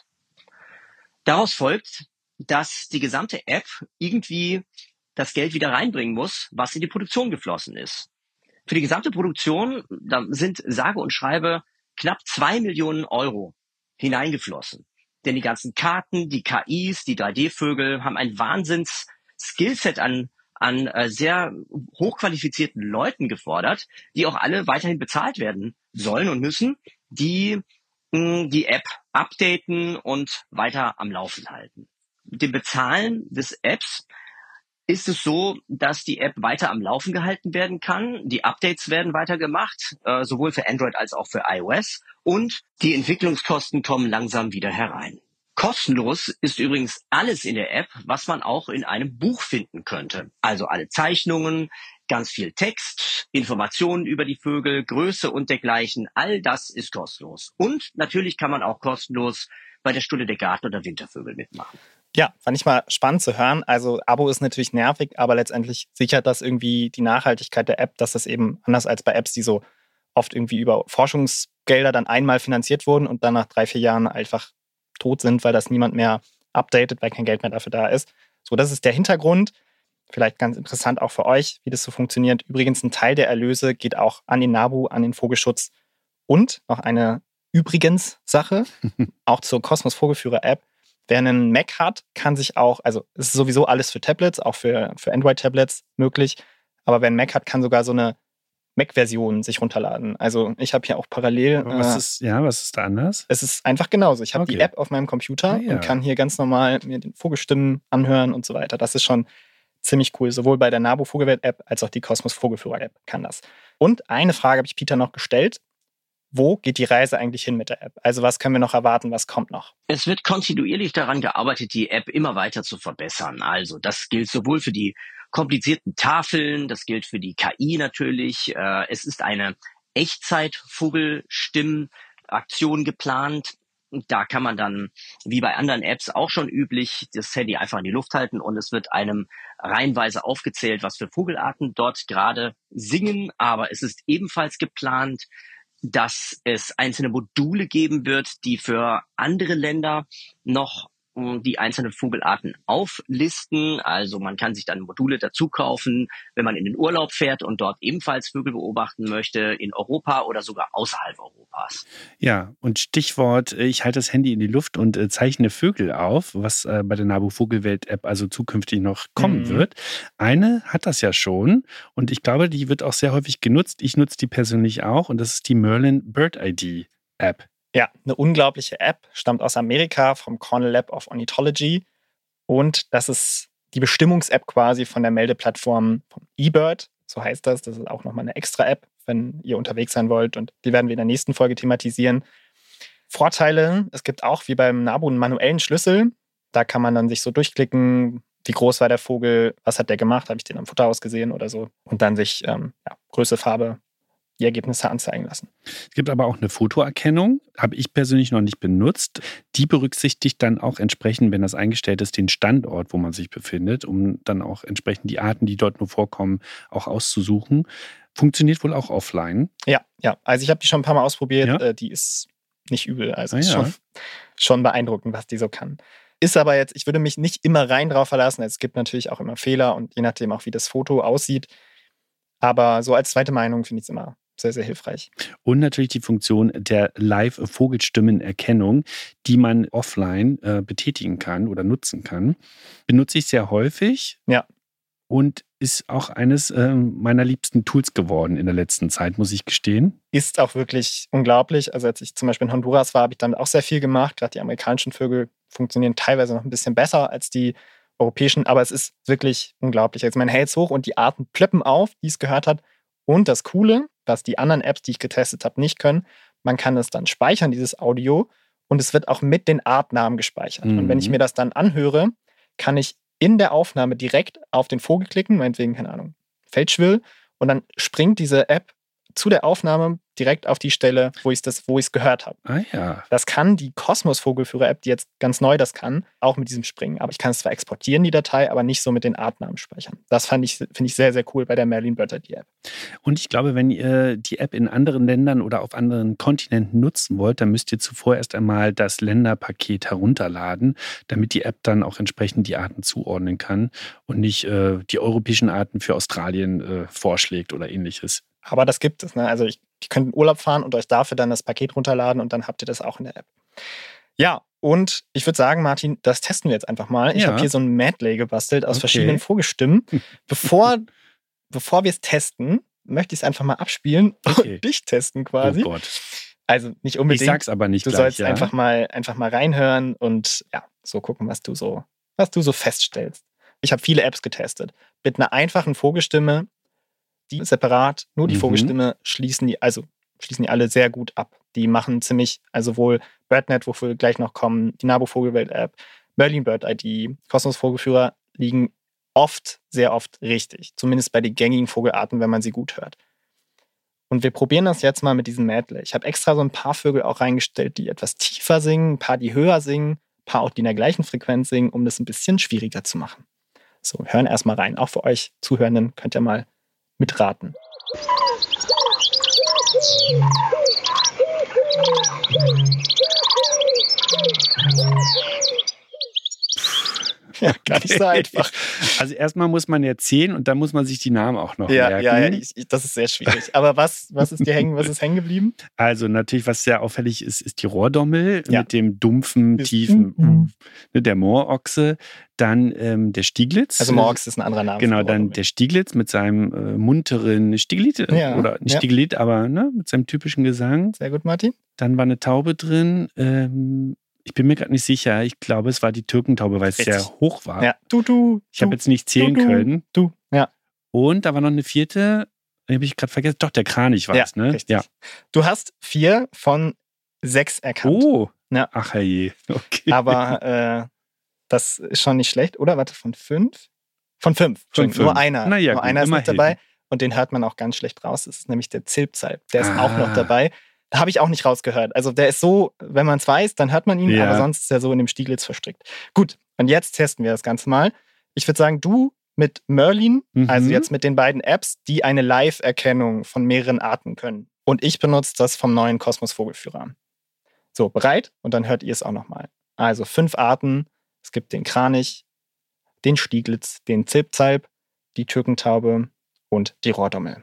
Daraus folgt, dass die gesamte App irgendwie das Geld wieder reinbringen muss, was in die Produktion geflossen ist. Für die gesamte Produktion, da sind sage und schreibe knapp zwei Millionen Euro hineingeflossen. Denn die ganzen Karten, die K Is, die drei D-Vögel haben ein Wahnsinns-Skillset an, an äh, sehr hochqualifizierten Leuten gefordert, die auch alle weiterhin bezahlt werden sollen und müssen, die mh, die App updaten und weiter am Laufen halten. Mit dem Bezahlen des Apps ist es so, dass die App weiter am Laufen gehalten werden kann. Die Updates werden weiter gemacht, äh, sowohl für Android als auch für iOS. Und die Entwicklungskosten kommen langsam wieder herein. Kostenlos ist übrigens alles in der App, was man auch in einem Buch finden könnte. Also alle Zeichnungen, ganz viel Text, Informationen über die Vögel, Größe und dergleichen. All das ist kostenlos. Und natürlich kann man auch kostenlos bei der Stunde der Garten- oder Wintervögel mitmachen. Ja, fand ich mal spannend zu hören. Also Abo ist natürlich nervig, aber letztendlich sichert das irgendwie die Nachhaltigkeit der App, dass das eben anders als bei Apps, die so oft irgendwie über Forschungsgelder dann einmal finanziert wurden und dann nach drei, vier Jahren einfach tot sind, weil das niemand mehr updatet, weil kein Geld mehr dafür da ist. So, das ist der Hintergrund. Vielleicht ganz interessant auch für euch, wie das so funktioniert. Übrigens, ein Teil der Erlöse geht auch an den NABU, an den Vogelschutz. Und noch eine Übrigens-Sache, auch zur Kosmos Vogelführer-App. Wer einen Mac hat, kann sich auch, also es ist sowieso alles für Tablets, auch für, für Android-Tablets möglich, aber wer einen Mac hat, kann sogar so eine Mac-Version sich runterladen. Also ich habe hier auch parallel... Was äh, ist, ja, was ist da anders? Es ist einfach genauso. Ich habe Okay. die App auf meinem Computer Ah, ja. und kann hier ganz normal mir den Vogelstimmen anhören und so weiter. Das ist schon ziemlich cool. Sowohl bei der NABU Vogelwelt-App als auch die Kosmos Vogelführer-App kann das. Und eine Frage habe ich Peter noch gestellt. Wo geht die Reise eigentlich hin mit der App? Also was können wir noch erwarten? Was kommt noch? Es wird kontinuierlich daran gearbeitet, die App immer weiter zu verbessern. Also das gilt sowohl für die komplizierten Tafeln, das gilt für die K I natürlich. Äh, Es ist eine Echtzeit-Vogelstimmen-Aktion geplant. Und da kann man dann, wie bei anderen Apps auch schon üblich, das Handy einfach in die Luft halten und es wird einem reihenweise aufgezählt, was für Vogelarten dort gerade singen. Aber es ist ebenfalls geplant, dass es einzelne Module geben wird, die für andere Länder noch mh, die einzelnen Vogelarten auflisten. Also man kann sich dann Module dazu kaufen, wenn man in den Urlaub fährt und dort ebenfalls Vögel beobachten möchte, in Europa oder sogar außerhalb Europas. Ja, und Stichwort, äh, ich halte das Handy in die Luft und äh, zeichne Vögel auf, was äh, bei der NABU Vogelwelt-App also zukünftig noch kommen Mhm. wird. Eine hat das ja schon und ich glaube, die wird auch sehr häufig genutzt. Ich nutze die persönlich auch und das ist die Merlin Bird I D App. Ja, eine unglaubliche App, stammt aus Amerika vom Cornell Lab of Ornithology. Und das ist die Bestimmungs-App quasi von der Meldeplattform von eBird. So heißt das. Das ist auch nochmal eine extra App, wenn ihr unterwegs sein wollt. Und die werden wir in der nächsten Folge thematisieren. Vorteile, es gibt auch wie beim NABU einen manuellen Schlüssel. Da kann man dann sich so durchklicken, wie groß war der Vogel, was hat der gemacht, habe ich den am Futterhaus gesehen oder so. Und dann sich ähm, ja, Größe, Farbe, die Ergebnisse anzeigen lassen. Es gibt aber auch eine Fotoerkennung, habe ich persönlich noch nicht benutzt. Die berücksichtigt dann auch entsprechend, wenn das eingestellt ist, den Standort, wo man sich befindet, um dann auch entsprechend die Arten, die dort nur vorkommen, auch auszusuchen. Funktioniert wohl auch offline. Ja, ja. Also ich habe die schon ein paar Mal ausprobiert. Ja? Äh, die ist nicht übel. Also Ah, ist ja. schon, schon beeindruckend, was die so kann. Ist aber jetzt, ich würde mich nicht immer rein drauf verlassen. Es gibt natürlich auch immer Fehler und je nachdem auch, wie das Foto aussieht. Aber so als zweite Meinung finde ich es immer sehr, sehr hilfreich. Und natürlich die Funktion der Live-Vogelstimmenerkennung, die man offline äh, betätigen kann oder nutzen kann. Benutze ich sehr häufig. Ja. Und ist auch eines äh, meiner liebsten Tools geworden in der letzten Zeit, muss ich gestehen. Ist auch wirklich unglaublich. Also als ich zum Beispiel in Honduras war, habe ich damit auch sehr viel gemacht. Gerade die amerikanischen Vögel funktionieren teilweise noch ein bisschen besser als die europäischen. Aber es ist wirklich unglaublich. Jetzt man hält es hoch und die Arten plöppen auf, die es gehört hat. Und das Coole, was die anderen Apps, die ich getestet habe, nicht können, man kann es dann speichern, dieses Audio. Und es wird auch mit den Artnamen gespeichert. Mhm. Und wenn ich mir das dann anhöre, kann ich in der Aufnahme direkt auf den Vogel klicken, meinetwegen, keine Ahnung, Feldschwill, und dann springt diese App zu der Aufnahme direkt auf die Stelle, wo ich es wo ich's gehört habe. Ah ja. Das kann die Kosmos-Vogelführer-App, die jetzt ganz neu das kann, auch mit diesem Springen. Aber ich kann es zwar exportieren, die Datei, aber nicht so mit den Artnamen speichern. Das fand ich, finde ich sehr, sehr cool bei der Merlin Bird I D-App. Und ich glaube, wenn ihr die App in anderen Ländern oder auf anderen Kontinenten nutzen wollt, dann müsst ihr zuvor erst einmal das Länderpaket herunterladen, damit die App dann auch entsprechend die Arten zuordnen kann und nicht äh, die europäischen Arten für Australien äh, vorschlägt oder ähnliches. Aber das gibt es. Ne? Also ich, ich könnt in Urlaub fahren und euch dafür dann das Paket runterladen und dann habt ihr das auch in der App. Ja, und ich würde sagen, Martin, das testen wir jetzt einfach mal. Ich Ja. habe hier so ein Medley gebastelt aus Okay. verschiedenen Vogelstimmen. Bevor, bevor wir es testen, möchte ich es einfach mal abspielen Okay. und dich testen quasi. Oh Gott. Also nicht Ich unbedingt. sag's aber nicht Du gleich, sollst ja? einfach mal einfach mal reinhören und ja, so gucken, was du so, was du so feststellst. Ich habe viele Apps getestet. Mit einer einfachen Vogelstimme, die separat, nur die Mhm. Vogelstimme schließen die, also schließen die alle sehr gut ab. Die machen ziemlich, also sowohl BirdNet, wofür wir gleich noch kommen, die NABU Vogelwelt-App, Merlin Bird I D, Kosmos Vogelführer liegen oft, sehr oft richtig. Zumindest bei den gängigen Vogelarten, wenn man sie gut hört. Und wir probieren das jetzt mal mit diesem Medley. Ich habe extra so ein paar Vögel auch reingestellt, die etwas tiefer singen, ein paar, die höher singen, ein paar auch, die in der gleichen Frequenz singen, um das ein bisschen schwieriger zu machen. So, wir hören erstmal rein. Auch für euch Zuhörenden könnt ihr mal mitraten. Ja, gar nicht so einfach. Also erstmal muss man ja zählen und dann muss man sich die Namen auch noch Ja, merken. ja, ja, ich, ich, das ist sehr schwierig. Aber was, was ist dir hängen, was ist hängen geblieben? Also natürlich, was sehr auffällig ist, ist die Rohrdommel Ja. mit dem dumpfen, Ist- tiefen, Mhm. ne, der Moorochse. Dann ähm, der Stieglitz. Also Morgs ist ein anderer Name. Genau, für dann Rohrdommel. der Stieglitz mit seinem äh, munteren Stieglitz. äh, Ja, Oder nicht ja. Stieglitz, aber ne, mit seinem typischen Gesang. Sehr gut, Martin. Dann war eine Taube drin. Ähm, ich bin mir gerade nicht sicher. Ich glaube, es war die Türkentaube, weil es Richtig. sehr hoch war. Ja, du, du. Ich habe du, jetzt nicht zählen du, du, können. Du, ja. Und da war noch eine vierte. Die habe ich gerade vergessen. Doch, der Kranich war Ja, es, ne? richtig. Ja. Du hast vier von sechs erkannt. Oh. Ja. Ach herrje. Okay. Aber äh, das ist schon nicht schlecht, oder? Warte, von fünf? Von fünf. Von Entschuldigung, Nur fünf. einer. Na ja, Nur gut, einer ist mit immerhin. dabei und den hört man auch ganz schlecht raus. Das ist nämlich der Zilpzalp. Der ist Ah. auch noch dabei. Habe ich auch nicht rausgehört. Also der ist so, wenn man es weiß, dann hört man ihn, Ja. aber sonst ist er so in dem Stieglitz verstrickt. Gut, und jetzt testen wir das Ganze mal. Ich würde sagen, du mit Merlin, Mhm. also jetzt mit den beiden Apps, die eine Live-Erkennung von mehreren Arten können. Und ich benutze das vom neuen Kosmos Vogelführer. So, bereit? Und dann hört ihr es auch nochmal. Also fünf Arten. Es gibt den Kranich, den Stieglitz, den Zilpzalp, die Türkentaube und die Rohrdommel.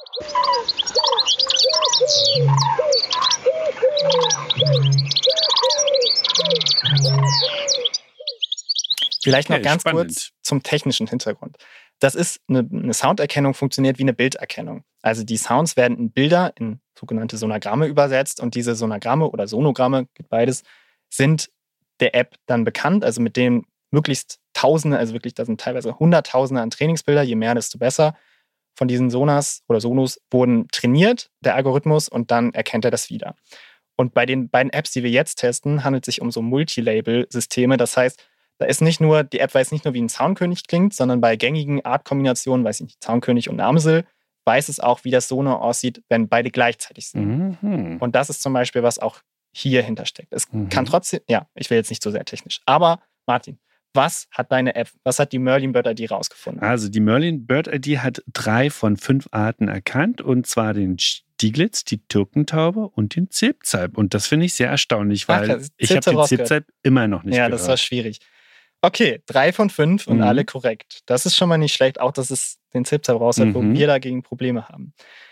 Vielleicht noch Okay, ganz spannend. kurz zum technischen Hintergrund. Das ist eine, eine Sounderkennung, funktioniert wie eine Bilderkennung. Also die Sounds werden in Bilder, in sogenannte Sonogramme übersetzt und diese Sonogramme oder Sonogramme, gibt beides, sind der App dann bekannt. Also mit denen möglichst Tausende, also wirklich, da sind teilweise Hunderttausende an Trainingsbilder, je mehr, desto besser. Von diesen Sonas oder Sonos wurden trainiert, der Algorithmus, und dann erkennt er das wieder. Und bei den beiden Apps, die wir jetzt testen, handelt es sich um so Multilabel-Systeme. Das heißt, da ist nicht nur, die App weiß nicht nur, wie ein Zaunkönig klingt, sondern bei gängigen Artkombinationen, weiß ich nicht, Zaunkönig und Amsel, weiß es auch, wie das Sonar aussieht, wenn beide gleichzeitig sind. Mhm. Und das ist zum Beispiel, was auch hier hintersteckt. Es Mhm. kann trotzdem, ja, ich will jetzt nicht so sehr technisch, aber Martin, was hat deine App, was hat die Merlin Bird I D rausgefunden? Also die Merlin Bird I D hat drei von fünf Arten erkannt, und zwar den Stieglitz, die Türkentaube und den Zilpzalp. Und das finde ich sehr erstaunlich, weil Ach, das ich habe Zilpzalp den rausgehört. Zilpzalp immer noch nicht Ja, gehört. das war schwierig. Okay, drei von fünf und Mhm. alle korrekt. Das ist schon mal nicht schlecht, auch dass es den Zilpzalp raus hat, wo Mhm. wir dagegen Probleme haben.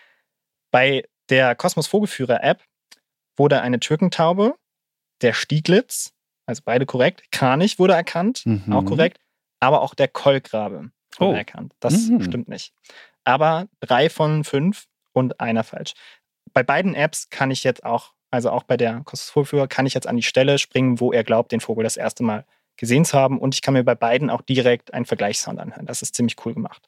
Bei der Kosmos Vogelführer App wurde eine Türkentaube, der Stieglitz, also beide korrekt, Kranich wurde erkannt, Mhm. auch korrekt, aber auch der Kolkrabe wurde Oh. erkannt. Das Mhm. stimmt nicht. Aber drei von fünf und einer falsch. Bei beiden Apps kann ich jetzt auch, also auch bei der Kosmos Vogelführer, kann ich jetzt an die Stelle springen, wo er glaubt, den Vogel das erste Mal gesehen zu haben, und ich kann mir bei beiden auch direkt einen Vergleichssound anhören. Das ist ziemlich cool gemacht.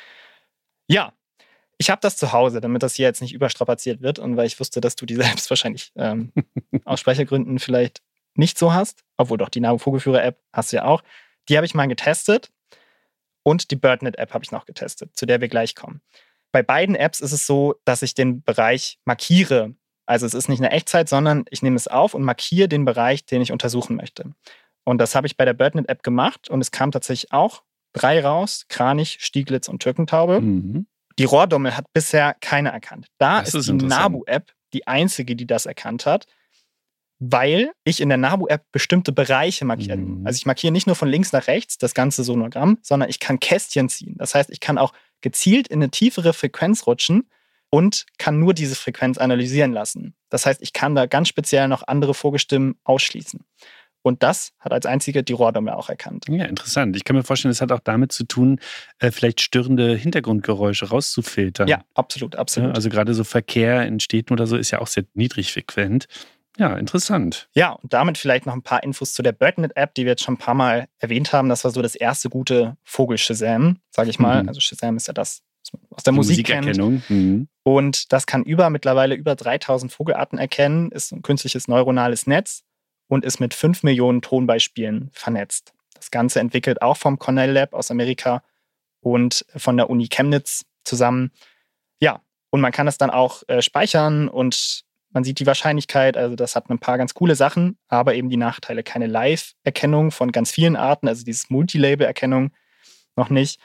Ja, ich habe das zu Hause, damit das hier jetzt nicht überstrapaziert wird, und weil ich wusste, dass du die selbst wahrscheinlich ähm, aus Speichergründen vielleicht nicht so hast, obwohl doch die Nabo Vogelführer-App hast du ja auch. Die habe ich mal getestet, und die BirdNet-App habe ich noch getestet, zu der wir gleich kommen. Bei beiden Apps ist es so, dass ich den Bereich markiere. Also es ist nicht eine Echtzeit, sondern ich nehme es auf und markiere den Bereich, den ich untersuchen möchte. Und das habe ich bei der BirdNet-App gemacht, und es kam tatsächlich auch drei raus: Kranich, Stieglitz und Türkentaube. Mhm. Die Rohrdommel hat bisher keine erkannt. Da Das ist, ist die interessant. Nabu-App die einzige, die das erkannt hat, weil ich in der Nabu-App bestimmte Bereiche markieren. Mhm. Also ich markiere nicht nur von links nach rechts das ganze Sonogramm, sondern ich kann Kästchen ziehen. Das heißt, ich kann auch gezielt in eine tiefere Frequenz rutschen und kann nur diese Frequenz analysieren lassen. Das heißt, ich kann da ganz speziell noch andere Vogelstimmen ausschließen. Und das hat als einzige die Rohrdommel auch erkannt. Ja, interessant. Ich kann mir vorstellen, es hat auch damit zu tun, äh, vielleicht störende Hintergrundgeräusche rauszufiltern. Ja, absolut, absolut. Ja, also gerade so Verkehr in Städten oder so ist ja auch sehr niedrigfrequent. Ja, interessant. Ja, und damit vielleicht noch ein paar Infos zu der BirdNet-App, die wir jetzt schon ein paar Mal erwähnt haben. Das war so das erste gute Vogel-Shazam, sage ich mal. Mhm. Also Shazam ist ja das, was man aus der Die Musik kennt. Musikerkennung. Mhm. Und das kann über mittlerweile über dreitausend Vogelarten erkennen, ist ein künstliches neuronales Netz und ist mit fünf Millionen Tonbeispielen vernetzt. Das Ganze entwickelt auch vom Cornell Lab aus Amerika und von der Uni Chemnitz zusammen. Ja, und man kann das dann auch äh, speichern, und man sieht die Wahrscheinlichkeit, also das hat ein paar ganz coole Sachen, aber eben die Nachteile: keine Live-Erkennung von ganz vielen Arten, also dieses Multilabel-Erkennung noch nicht.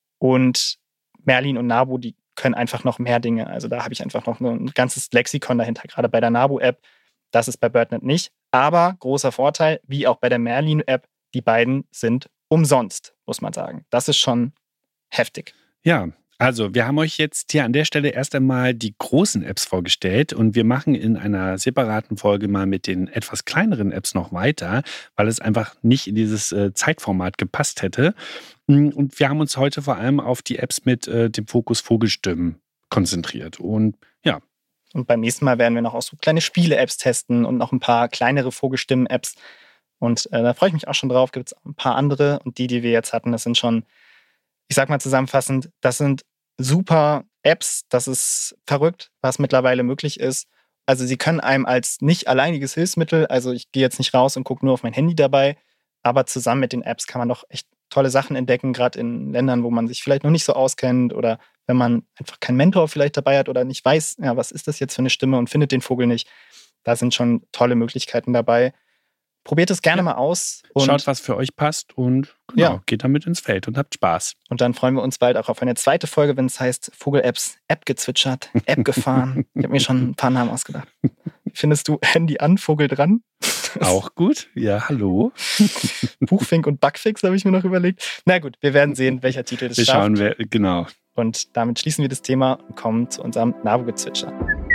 Und Merlin und Nabo, die können einfach noch mehr Dinge. Also da habe ich einfach noch ein ganzes Lexikon dahinter, gerade bei der Nabo-App. Das ist bei BirdNet nicht. Aber großer Vorteil, wie auch bei der Merlin-App, die beiden sind umsonst, muss man sagen. Das ist schon heftig. Ja, also wir haben euch jetzt hier an der Stelle erst einmal die großen Apps vorgestellt, und wir machen in einer separaten Folge mal mit den etwas kleineren Apps noch weiter, weil es einfach nicht in dieses äh, Zeitformat gepasst hätte. Und wir haben uns heute vor allem auf die Apps mit äh, dem Fokus Vogelstimmen konzentriert. Und ja. Und beim nächsten Mal werden wir noch auch so kleine Spiele-Apps testen und noch ein paar kleinere Vogelstimmen-Apps. Und äh, da freue ich mich auch schon drauf. Gibt es auch ein paar andere. Und die, die wir jetzt hatten, das sind schon, ich sag mal zusammenfassend, das sind super Apps. Das ist verrückt, was mittlerweile möglich ist. Also sie können einem als nicht alleiniges Hilfsmittel, also ich gehe jetzt nicht raus und gucke nur auf mein Handy dabei, aber zusammen mit den Apps kann man doch echt tolle Sachen entdecken, gerade in Ländern, wo man sich vielleicht noch nicht so auskennt, oder wenn man einfach keinen Mentor vielleicht dabei hat oder nicht weiß, ja, was ist das jetzt für eine Stimme, und findet den Vogel nicht. Da sind schon tolle Möglichkeiten dabei. Probiert es gerne Ja. mal aus. Und, Schaut, was für euch passt, und genau, Ja. geht damit ins Feld und habt Spaß. und dann freuen wir uns bald auch auf eine zweite Folge, wenn es heißt Vogel-Apps, App gezwitschert, App gefahren. Ich habe mir schon ein paar Namen ausgedacht. Findest du Handy an, Vogel dran? Auch gut. Ja, hallo. Buchfink und Bugfix habe ich mir noch überlegt. Na gut, wir werden sehen, welcher Titel das Wir schafft. schauen, wer, genau. Und damit schließen wir das Thema und kommen zu unserem Nabo-Gezwitscher.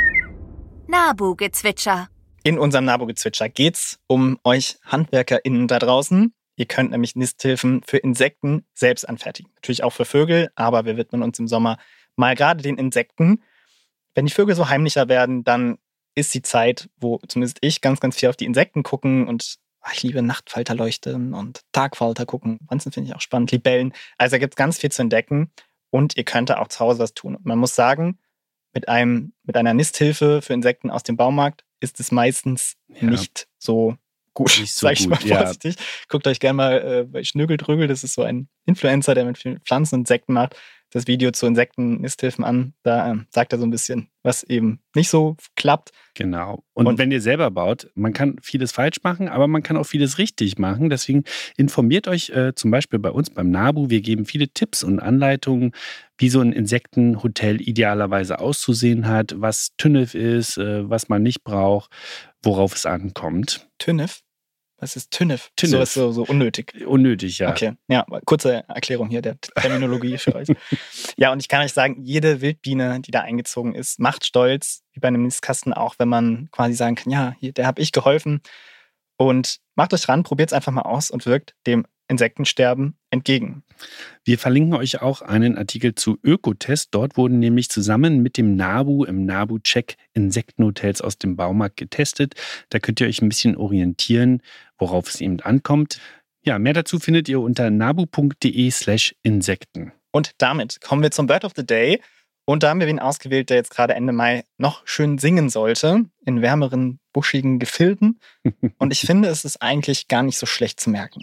Nabu-Gezwitscher. In unserem Nabo-Gezwitscher geht es um euch HandwerkerInnen da draußen. Ihr könnt nämlich Nisthilfen für Insekten selbst anfertigen. Natürlich auch für Vögel, aber wir widmen uns im Sommer mal gerade den Insekten. Wenn die Vögel so heimlicher werden, dann ist die Zeit, wo zumindest ich ganz, ganz viel auf die Insekten gucken und Ich liebe Nachtfalterleuchten und Tagfalter gucken. Wanzen finde ich auch spannend. Libellen. Also da gibt es ganz viel zu entdecken. Und ihr könnt da auch zu Hause was tun. Und man muss sagen, mit, einem, mit einer Nisthilfe für Insekten aus dem Baumarkt ist es meistens ja. nicht so gut. Nicht so sag ich gut, mal vorsichtig. Ja. Guckt euch gerne mal äh, bei Schnögeldrögel, das ist so ein Influencer, der mit vielen Pflanzen und Insekten macht, das Video zu Insekten-Nisthilfen an. Da äh, sagt er so ein bisschen, was eben nicht so klappt. Genau. Und, und wenn ihr selber baut, man kann vieles falsch machen, aber man kann auch vieles richtig machen. Deswegen informiert euch äh, zum Beispiel bei uns beim NABU. Wir geben viele Tipps und Anleitungen, wie so ein Insektenhotel idealerweise auszusehen hat, was TÜNIF ist, äh, was man nicht braucht, worauf es ankommt. TÜNIF? Was ist TÜNIF? TÜNIF. So ist so, so unnötig. Unnötig, ja. Okay, ja, kurze Erklärung hier der Terminologie für euch. Ja, und ich kann euch sagen, jede Wildbiene, die da eingezogen ist, macht stolz, wie bei einem Nistkasten auch, wenn man quasi sagen kann, ja, hier, der habe ich geholfen. Und macht euch ran, probiert es einfach mal aus und wirkt dem Insektensterben entgegen. Wir verlinken euch auch einen Artikel zu Ökotest. Dort wurden nämlich zusammen mit dem NABU im NABU-Check Insektenhotels aus dem Baumarkt getestet. Da könnt ihr euch ein bisschen orientieren, worauf es eben ankommt. Ja, mehr dazu findet ihr unter nabu.de slash Insekten. Und damit kommen wir zum Bird of the Day. Und da haben wir wen ausgewählt, der jetzt gerade Ende Mai noch schön singen sollte, in wärmeren, buschigen Gefilden. Und ich finde, es ist eigentlich gar nicht so schlecht zu merken.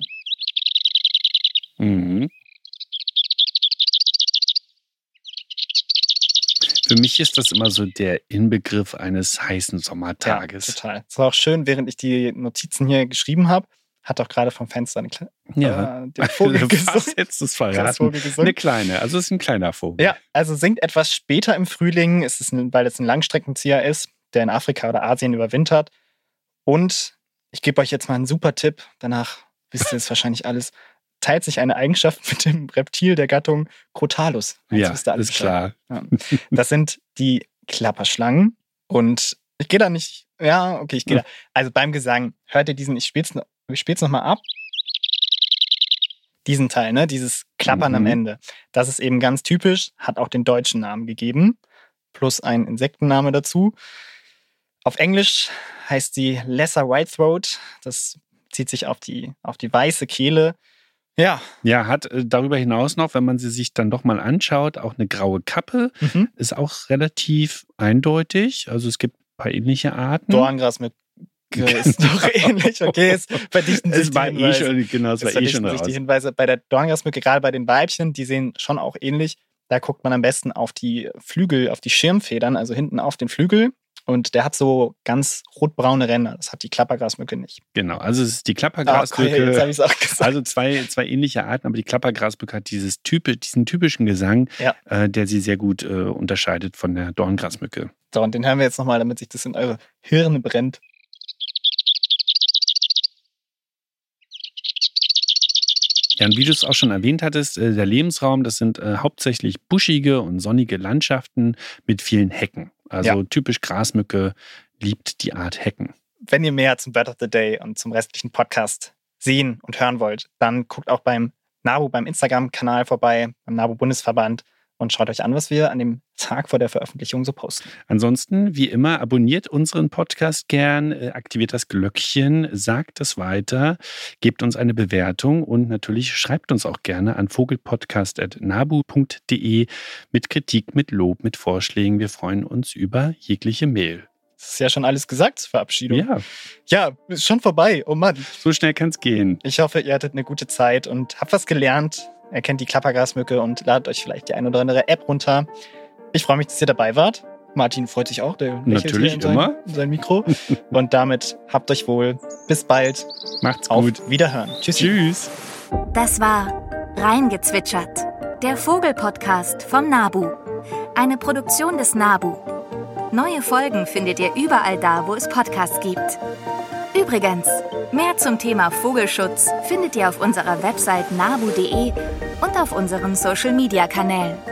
Mhm. Für mich ist das immer so der Inbegriff eines heißen Sommertages. Ja, total. Es war auch schön, während ich die Notizen hier geschrieben habe, hat auch gerade vom Fenster eine kleine ja. äh, Vogel gesungen. Was hättest du es verraten? Eine kleine, also es ist ein kleiner Vogel. Ja, also singt etwas später im Frühling, es ist ein, weil es ein Langstreckenzieher ist, der in Afrika oder Asien überwintert. Und ich gebe euch jetzt mal einen super Tipp, danach wisst ihr es wahrscheinlich alles. Teilt sich eine Eigenschaft mit dem Reptil der Gattung Crotalus. Jetzt ja, ist klar. Ja. Das sind die Klapperschlangen. Und ich gehe da nicht, ja, okay, ich gehe ja. da. Also beim Gesang, hört ihr diesen, ich spiele es ich spiel's nochmal ab. Diesen Teil, ne, dieses Klappern mhm. am Ende. Das ist eben ganz typisch, hat auch den deutschen Namen gegeben. Plus ein Insektenname dazu. Auf Englisch heißt sie Lesser Whitethroat. Das zieht sich auf die, auf die weiße Kehle. Ja. Ja, hat äh, darüber hinaus noch, wenn man sie sich dann doch mal anschaut, auch eine graue Kappe. Mhm. Ist auch relativ eindeutig. Also es gibt ein paar ähnliche Arten. Dorngrasmücke ist doch ähnlich. Okay, es verdichten sich es war die Hinweise. Eh schon, genau, es, es war eh schon sich raus. Die Hinweise bei der Dorngrasmücke, gerade bei den Weibchen, die sehen schon auch ähnlich. Da guckt man am besten auf die Flügel, auf die Schirmfedern, also hinten auf den Flügel. Und der hat so ganz rotbraune Ränder. Das hat die Klappergrasmücke nicht. Genau, also es ist die Klappergrasmücke. Oh, jetzt habe ich es auch gesagt. Also zwei, zwei ähnliche Arten, aber die Klappergrasmücke hat dieses typisch, diesen typischen Gesang, ja. äh, der sie sehr gut äh, unterscheidet von der Dorngrasmücke. So, und den hören wir jetzt nochmal, damit sich das in eure Hirne brennt. Ja, und wie du es auch schon erwähnt hattest, äh, der Lebensraum, das sind äh, hauptsächlich buschige und sonnige Landschaften mit vielen Hecken. Also ja. typisch Grasmücke liebt die Art Hecken. Wenn ihr mehr zum Bird of the Day und zum restlichen Podcast sehen und hören wollt, dann guckt auch beim NABU, beim Instagram-Kanal vorbei, beim NABU-Bundesverband und schaut euch an, was wir an dem Tag vor der Veröffentlichung so posten. Ansonsten, wie immer, abonniert unseren Podcast gern, aktiviert das Glöckchen, sagt es weiter, gebt uns eine Bewertung und natürlich schreibt uns auch gerne an vogelpodcast at nabu punkt de mit Kritik, mit Lob, mit Vorschlägen. Wir freuen uns über jegliche Mail. Das ist ja schon alles gesagt zur Verabschiedung. Ja. Ja, ist schon vorbei. Oh Mann. So schnell kann es gehen. Ich hoffe, ihr hattet eine gute Zeit und habt was gelernt. Erkennt die Klappergrasmücke und ladet euch vielleicht die ein oder andere App runter. Ich freue mich, dass ihr dabei wart. Martin freut sich auch. Der lächelt Natürlich hier in sein, immer. in sein Mikro. Und damit habt euch wohl. Bis bald. Macht's Auf gut. Wiederhören. Tschüss. Tschüss. Das war Reingezwitschert, der Vogelpodcast vom NABU. Eine Produktion des NABU. Neue Folgen findet ihr überall da, wo es Podcasts gibt. Übrigens, mehr zum Thema Vogelschutz findet ihr auf unserer Website nabu punkt de und auf unseren Social-Media-Kanälen.